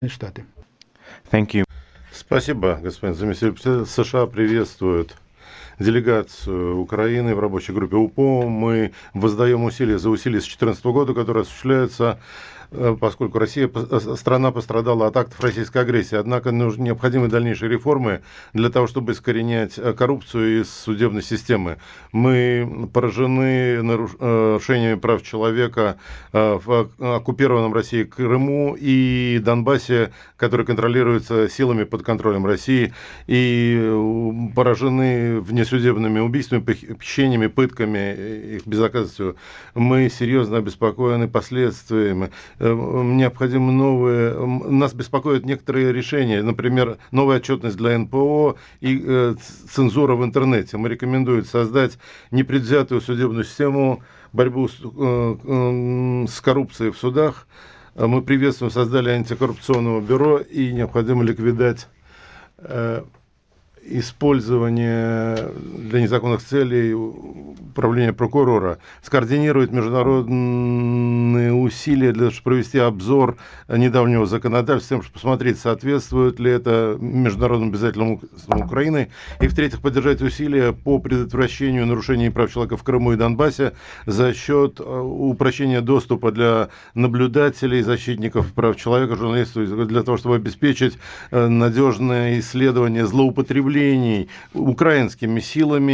Штаты. Thank you. Спасибо, господин заместитель председателя. США приветствуют делегацию Украины в рабочей группе УПО. Мы воздаем усилия за усилия с 2014 года, которые осуществляются, поскольку страна пострадала от актов российской агрессии. Однако необходимы дальнейшие реформы для того, чтобы искоренять коррупцию из судебной системы. Мы поражены нарушениями прав человека в оккупированном Россией Крыму и Донбассе, который контролируется силами под контролем России, и поражены внесудебными убийствами, похищениями, пытками, их безнаказанностью. Мы серьезно обеспокоены последствиями. Необходимы новые... Нас беспокоят некоторые решения, например, новая отчетность для НПО и цензура в интернете. Мы рекомендуем создать непредвзятую судебную систему, борьбу с коррупцией в судах. Мы приветствуем создание антикоррупционного бюро и необходимо ликвидать использование для незаконных целей управления прокурора, скоординировать международные усилия для того, чтобы провести обзор недавнего законодательства, чтобы посмотреть, соответствует ли это международным обязательствам Украины, и, в-третьих, поддержать усилия по предотвращению нарушений прав человека в Крыму и Донбассе за счет упрощения доступа для наблюдателей, защитников прав человека, журналистов, для того, чтобы обеспечить надежное исследование злоупотреблений украинскими силами